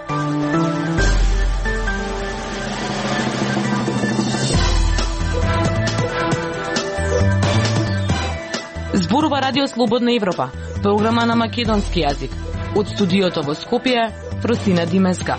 Зборува Радио Слободна Европа, програма на македонски јазик. Од студиото во Скопје, Просина Димеска.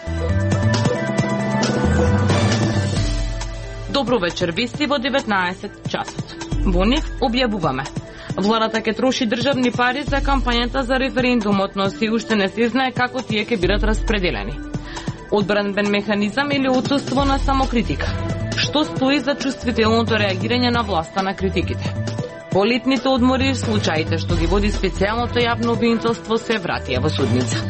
Добро вечер, вести во 19 часот. Во нив објавуваме: владата ќе троши државни пари за кампањата за референдумот, но се уште не се знае како тие ќе бидат распределени. Одбранбен механизам или отсуство на самокритика? Што стои за чувствителното реагирање на власта на критиките? По летните одмори, случаите што ги води специјалното јавно обвинителство се вратија во судница.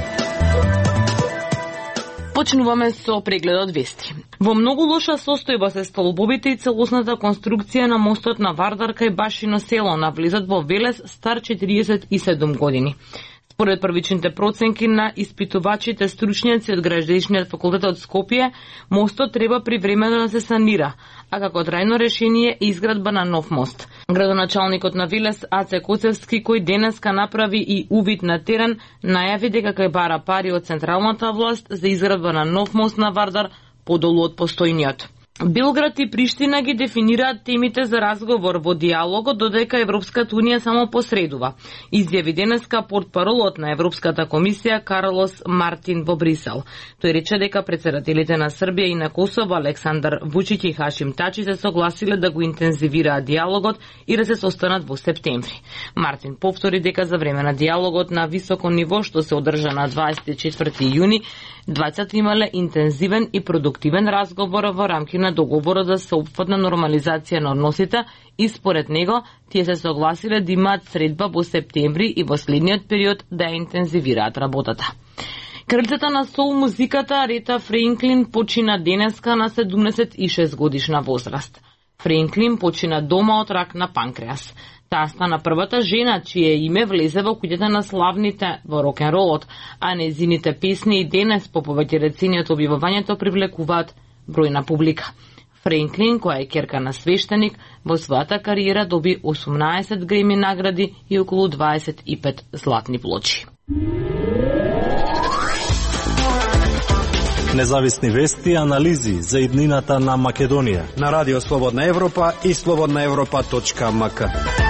Почнуваме со прегледот вести. Во многу лоша состојба се столбовите и целосната конструкција на мостот на Вардар кај Башино село на влезот во Велес стар 47 години. Според првичните проценки на испитувачите стручњаци од Градежниот факултет од Скопје, мостот треба привремено да се санира, а како трајно решение е изградба на нов мост. Градоначалникот на Велес Аце Коцевски, кој денеска направи и увид на терен, најави дека кај бара пари од централната власт за изградба на нов мост на Вардар подолу од постојниот. Белград и Приштина ги дефинираат темите за разговор во диалогот, додека Европската унија само посредува. Изјави денеска портпаролот на Европската комисија Карлос Мартин во Брисел. Тој рече дека претседателите на Србија и на Косово Александар Вучич и Хашим Тачи се согласиле да го интензивираат диалогот и да се состанат во септември. Мартин повтори дека за време на диалогот на високо ниво што се одржа на 24 јуни, двајцата имале интензивен и продуктивен разговор во рамки на договорот за сеопфатна нормализација на односите и според него тие се согласиле да имаат средба во септември и во следниот период да ја интензивираат работата. Кралицата на соул музиката Арета Френклин почина денеска на 76 годишна возраст. Френклин почина дома од рак на панкреас. Таа стана првата жена чие име влезе во куќата на славните во рок-н-ролот, а незините песни и денес по повеќе рецени од објавувањето привлекуваат бројна публика. Френклин, која е ќерка на свештеник, во својата кариера доби 18 Греми награди и околу 25 златни плочи. Независни вести и анализи за иднината на Македонија на Радио Слободна Европа и slobodnaevropa.mk.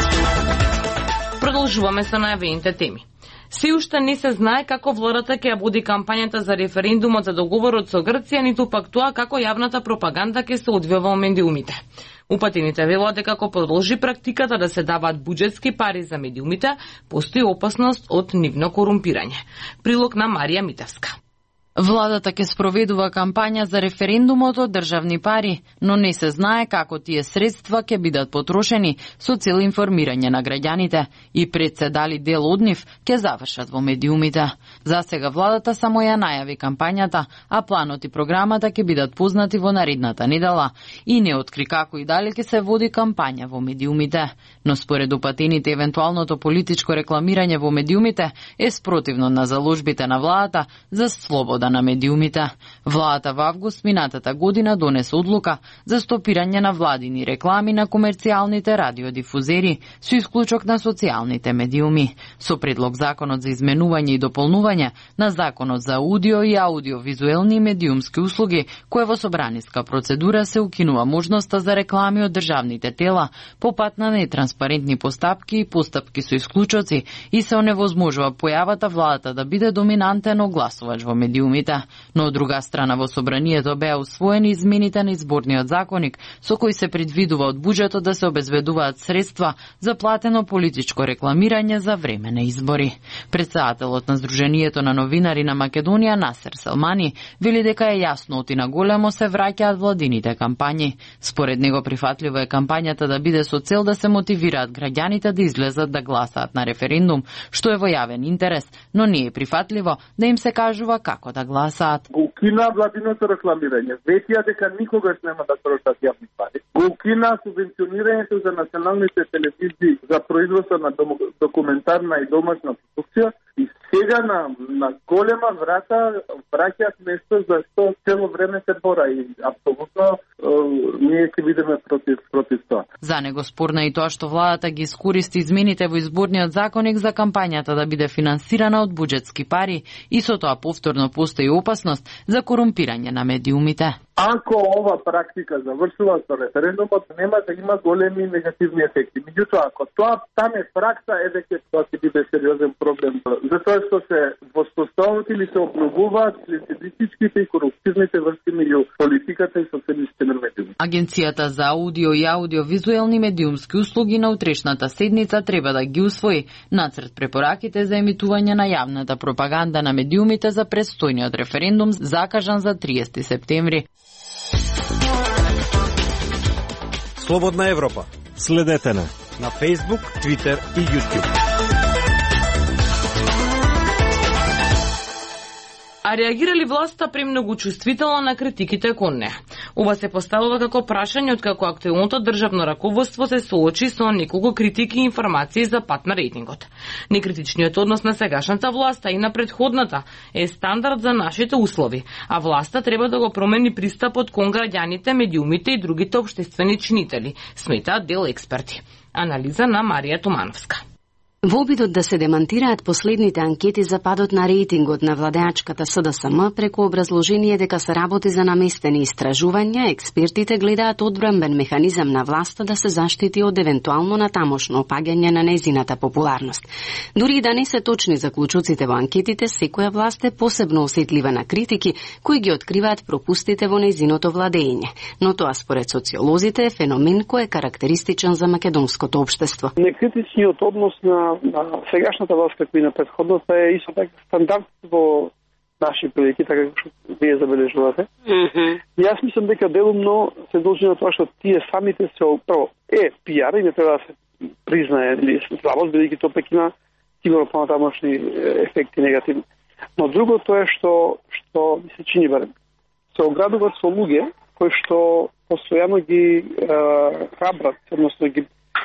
Продолжуваме со најавените теми. Се уште не се знае како владата ќе ја води кампањата за референдумот за договорот со Грција, ниту пак тоа како јавната пропаганда ќе се одвива во медиумите. Упатените велат дека ако продолжи практиката да се даваат буџетски пари за медиумите, постои опасност од нивно корумпирање. Прилог на Марија Митевска. Владата ќе спроведува кампања за референдумот од државни пари, но не се знае како тие средства ќе бидат потрошени со цел информирање на граѓаните и пред се дали дел од нив ќе завршат во медиумите. За сега владата само ја најави кампањата, а планот и програмата ќе бидат познати во наредната недела и не откри како и дали ќе се води кампања во медиумите. Но според упатените, евентуалното политичко рекламирање во медиумите е спротивно на заложбите на владата за слобода на медиумите. Владата во август минатата година донесе одлука за стопирање на владини реклами на комерцијалните радиодифузери со исклучок на социјалните медиуми. Со предлог законот за изменување и дополнување на законот за аудио и аудиовизуелни медиумски услуги, кој во собраниска процедура се укинува можноста за реклами од државните тела по пат на нетранспарентни постапки и постапки со исклучоци и се оневозможува појавата владата да биде доминантен огласувач во медиумите. Но од друга страна во собранието беа усвоени измените на изборниот законник со кој се предвидува од буџетот да се обезбедуваат средства за платено политичко рекламирање за време на избори. Претседателот на Сдруженијето на новинари на Македонија Насер Селмани вели дека е јасно оти на големо се враќаат владините кампањи. Според него прифатливо е кампањата да биде со цел да се мотивираат граѓаните да излезат да гласаат на референдум, што е во јавен интерес, но не е прифатливо да им се кажува како да гласаат. Го укина владиното рекламирање, ветија дека никогаш нема да трошат јавни пари. Го укина субвенционирањето за националните телевизии за производство на документарна и домашна продукција И сега на голема врата враќаат место за што цело време се бора и апсолутно ние ќе бидеме против тоа. За него спорно и тоа што владата ги искористи измените во изборниот законник за кампањата да биде финансирана од буџетски пари и со тоа повторно постои опасност за корумпирање на медиумите. Ако ова практика завршува со референдумот, нема да има големи негативни ефекти. Меѓутоа, ако тоа стане пракса, дека тоа ќе биде сериозен проблем. Затоа што се воспоставуваат или се обновуваат клиентелистичките и коруптивните врски меѓу политиката и социјалистите на медиуми. Агенцијата за аудио и аудиовизуелни медиумски услуги на утрешната седница треба да ги усвои нацрт препораките за емитување на јавната пропаганда на медиумите за престојниот референдум закажан за 30 септември. Слободна Европа. Следете на Facebook, Twitter и YouTube. А реагирали власта премногу чувствително на критиките кон неа. Ова се поставува како прашање откако актуелното државно раководство се соочи со неколку критики и информации за пат на рейтингот. Некритичниот однос на сегашната власта и на претходната е стандард за нашите услови, а власта треба да го промени пристапот кон граѓаните, медиумите и другите општествени чинители, сметаат дел експерти. Анализа на Марија Тумановска. Во обидот да се демантираат последните анкети за падот на рейтингот на владеачката СДСМ преку образложение дека се работи за наместени истражувања, експертите гледаат одбранбен механизам на власта да се заштити од евентуално натамошно опаѓање на незината популарност. Дури и да не се точни заклучоците во анкетите, секоја власт е посебно осетлива на критики кои ги откриваат пропустите во незиното владење. Но тоа според социолозите е феномен кој е карактеристичен за македонското општество. Некритичниот однос на сегашната власт како и на претходната е исто така стандард во наши политики, така како вие забележувате. Јас мислам дека делумно се должи на тоа што тие самите се прво пиар и не треба да се признае или слабост, бидејќи тоа пак има сигурно понатамошни ефекти негативни. Но другото е што ми се чини барем. Се оградуваат со луѓе кои што постојано ги храбрат, односно ги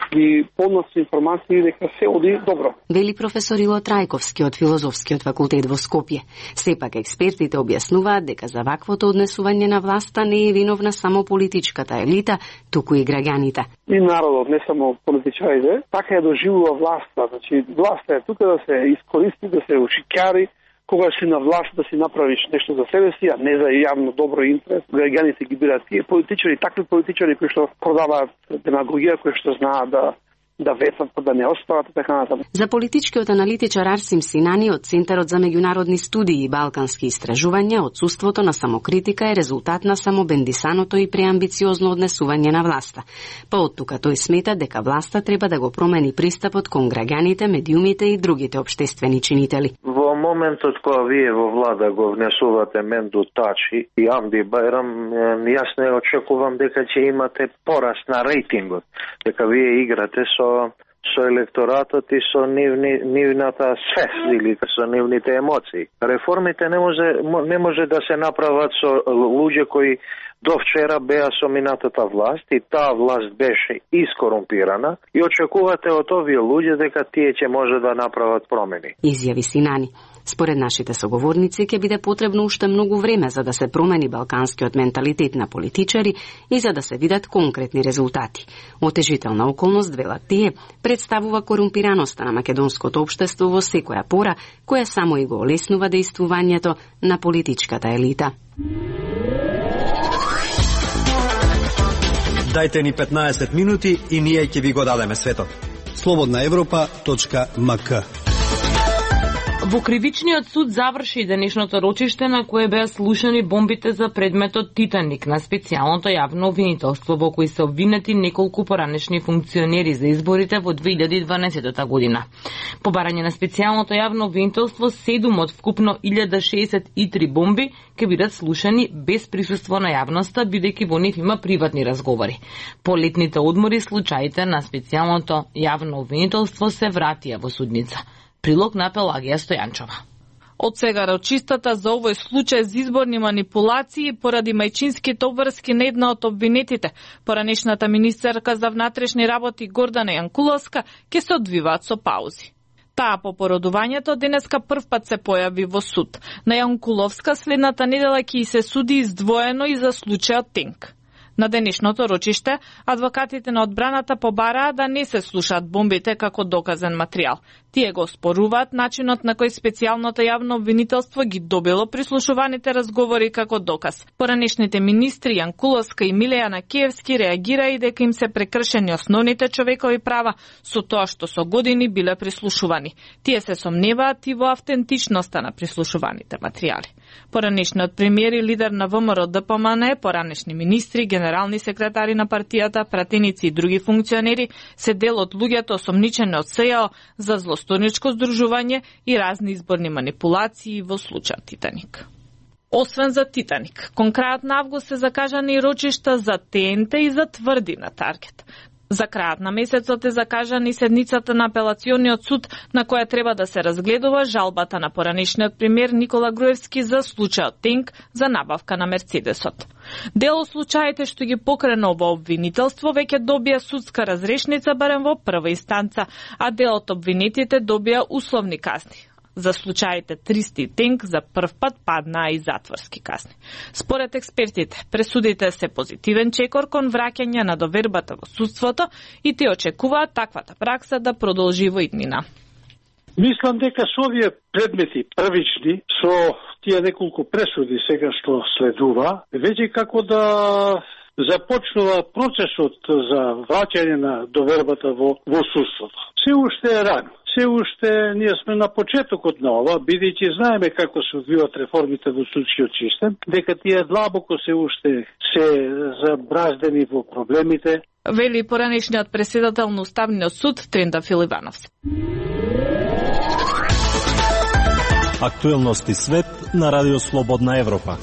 полнат со информации дека се оди добро. Вели професор Ило Трајковски од Филозофскиот факултет во Скопје. Сепак експертите објаснуваат дека за ваквото однесување на власта не е виновна само политичката елита, туку и граѓаните. И народот, не само политичарите, така ја доживува власта. Значи, власта е тука да се искористи, да се ушикари, кога си на власт да си направиш нешто за себе си, а не за јавно добро интерес. Граѓаните ги бираат тие политичари, такви политичари кои што продаваат демагогија, кои што знаат да ветат, да не остават така натаму. За политичкиот аналитичар Арсим Синани од Центарот за меѓународни студии и балкански истражувања, отсуството на самокритика е резултат на самобендисаното и преамбициозно однесување на власта. Па од тука тој смета дека власта треба да го промени пристапот кон граѓаните, медиумите и другите општествени чинители. Во моментот кога вие во влада го внесувате Менду Тачи и Амди Байрам, јас не очекувам дека ќе имате пораст на рейтингот, дека вие играте со електоратот и со нивната свест или со нивните емоции. Реформите не може да се направат со луѓе кои до вчера беа со минатата власт и таа власт беше искорумпирана и очекувате од овие луѓе дека тие ќе може да направат промени. Изјави Синани. Според нашите соговорници ќе биде потребно уште многу време за да се промени балканскиот менталитет на политичари и за да се видат конкретни резултати. Отежителна околност, велат тие, представува корумпираноста на македонското општество во секоја пора, која само и го олеснува дејствувањето на политичката елита. Дајте ни 15 минути и ние ќе ви го дадеме светот. slobodnaevropa.mk. Во кривичниот суд заврши денешното рочиште на кое беа слушани бомбите за предметот Титаник на специјалното јавно обвинителство во кои се обвинети неколку поранешни функционери за изборите во 2012 година. По барање на специјалното јавно обвинителство 7 од вкупно 1063 бомби ќе бидат слушани без присуство на јавноста, бидејќи во нив има приватни разговори. По летните одмори случаите на специјалното јавно обвинителство се вратија во судница. Прилог на Пелагија Стојанчова. Од сега рочистата за овој случај за изборни манипулации поради мајчинските обврски на една од обвинетите, поранешната министерка за внатрешни работи Гордана Јанкуловска, ќе се одвиваат со паузи. Таа по породувањето денеска првпат се појави во суд. На Јанкуловска следната недела ќе се суди издвоено и за случајот Тенк. На денешното рочиште, адвокатите на одбраната побараа да не се слушаат бомбите како доказен материјал. Тие го споруваат начинот на кој специјалното јавно обвинителство ги добило прислушуваните разговори како доказ. Поранешните министри Јанкуловска и Милејана Киевски реагираи дека им се прекршени основните човекови права со тоа што со години биле прислушувани. Тие се сомневаат и во автентичноста на прислушуваните материјали. Поранешниот премиер и лидер на ВМРО ДПМН, поранешни министри, генерални секретари на партијата, пратеници и други функционери се дел од луѓето осомничени од СЈО за злосторничко здружување и разни изборни манипулации во случајот Титаник. Освен за Титаник, кон крајот на август се закажани и рочишта за ТНТ и за Тврди на Таргет. За крајот на месецот е закажана и седницата на апелациониот суд на која треба да се разгледува жалбата на поранешниот премиер Никола Груевски за случајот Тенк за набавка на Мерцедесот. Дел од случаите што ги покрена ова обвинителство веќе добија судска разрешница барем во прва инстанца, а дел од обвинетите добија условни казни. За случаите 300 и Тенк за прв пат паднаа и затворски казни. Според експертите, пресудите се позитивен чекор кон враќање на довербата во судството и те очекуваат таквата пракса да продолжи во иднина. Мислам дека со овие предмети првични, со тие неколку пресуди сега што следува, веќе како да започнува процесот за враќање на довербата во судството. Се уште е рано. Се уште ние сме на почетокот на ова, бидејќи знаеме како се одвиваат реформите во судскиот систем, дека тие длабоко се уште се забраздени во проблемите. Вели поранешниот претседател на Уставниот суд Трендафил Ивановски. Актуелности свет на Радио Слободна Европа.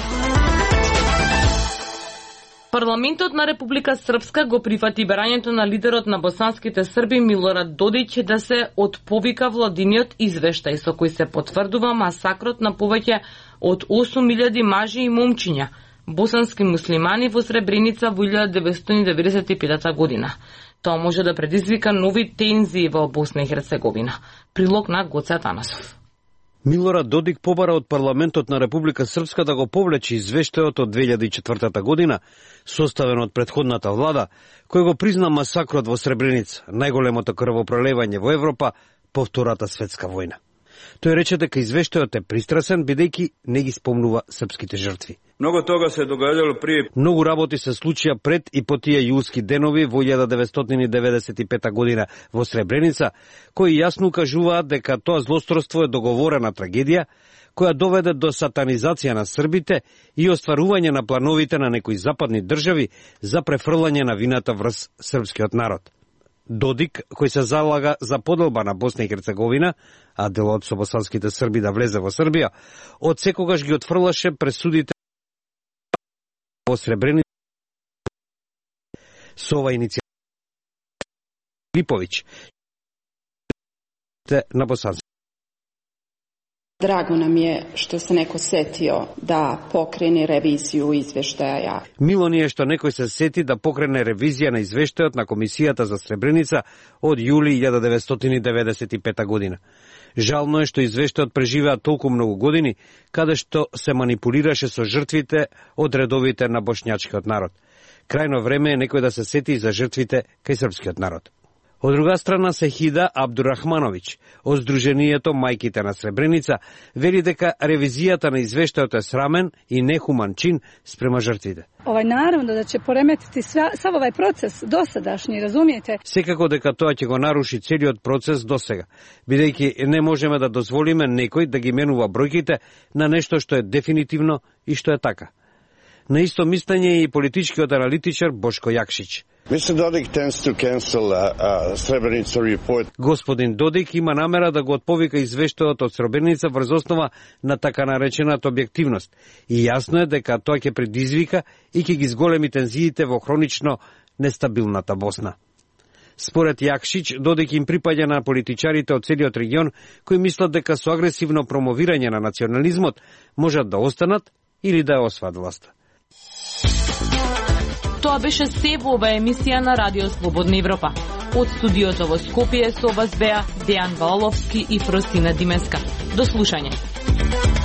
Парламентот на Република Српска го прифати барањето на лидерот на босанските срби Милорад Додик да се отповика владиниот извештај со кој се потврдува масакрот на повеќе од 8000 мажи и момчиња, босански муслимани во Сребреница во 1995 година. Тоа може да предизвика нови тензии во Босна и Херцеговина. Прилог на Гоце Атанасов. Милорад Додик побара од парламентот на Република Српска да го повлече извештајот од 2004 година, составен од претходната влада, кој го призна масакрот во Сребреница, најголемото крвопролевање во Европа по Втората светска војна. Тој рече дека извештајот е пристрасен, бидејќи не ги спомнува српските жртви. Много тога се догаѓало прije. Многу работи се случија пред и по тие јулски денови во 1995 година во Сребреница, кои јасно укажуваат дека тоа злосторство е договорена трагедија, која доведе до сатанизација на србите и остварување на плановите на некои западни држави за префрлање на вината врз српскиот народ. Додик, кој се залага за поделба на Босна и Херцеговина, а делот со босанските срби да влезе во Србија, од секогаш ги отфрлаше пресудите во Сребреница со ова иницијатива Липовиќ на босански. Drago nam je što se neko setio da pokrene reviziju izveštaja. Мило ни е што некој се сети да покрене ревизија на извештајот на Комисијата за Сребреница од јули 1995 година. Жално е што извештајот преживеа толку многу години, каде што се манипулираше со жртвите од редовите на бошњачкиот народ. Крајно време е некој да се сети за жртвите кај српскиот народ. Од друга страна, Сехида Абдурахмановиќ, од Сдруженијето Мајките на Сребреница, вели дека ревизијата на извештајот е срамен и нехуман чин спрема жртвите. Наравно да ќе пореметити сав овај процес досадашни, разумиете? Секако дека тоа ќе го наруши целиот процес досега, бидејќи не можеме да дозволиме некој да ги менува бројките на нешто што е дефинитивно и што е така. На исто мислење и политичкиот аналитичар Бошко Јакшиќ. Господин Додик има намера да го отповика извештајот од Сребреница врз основа на така наречената објективност. И јасно е дека тоа ќе предизвика и ќе ги зголеми тензиите во хронично нестабилната Босна. Според Јакшиќ, Додик им припаѓа на политичарите од целиот регион кои мислат дека со агресивно промовирање на национализмот можат да останат или да ја освојат власта. Тоа беше се во оваа емисија на Радио Слободна Европа. Од студиото во Скопје со вас беа Дејан Валовски и Фросина Димеска. До слушање.